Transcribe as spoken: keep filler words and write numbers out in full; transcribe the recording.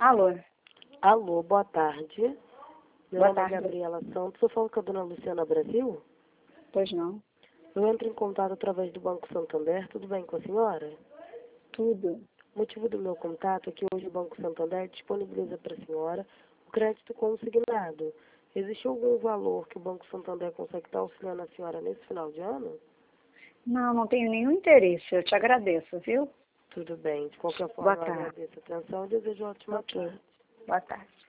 Alô? Alô, boa tarde. Meu Boa nome tarde. é Gabriela Santos. Eu falo com a dona Luciana Brasil. Pois não. Eu entro em contato através do Banco Santander. Tudo bem com a senhora? Tudo. O motivo do meu contato é que hoje o Banco Santander disponibiliza para a senhora o crédito consignado. Existe algum valor que o Banco Santander consegue estar auxiliando a senhora nesse final de ano? Não, não tenho nenhum interesse. Eu te agradeço, viu? Tudo bem. De qualquer Boa forma, eu tarde. agradeço a atenção e desejo ótima Ok. tarde. Boa tarde.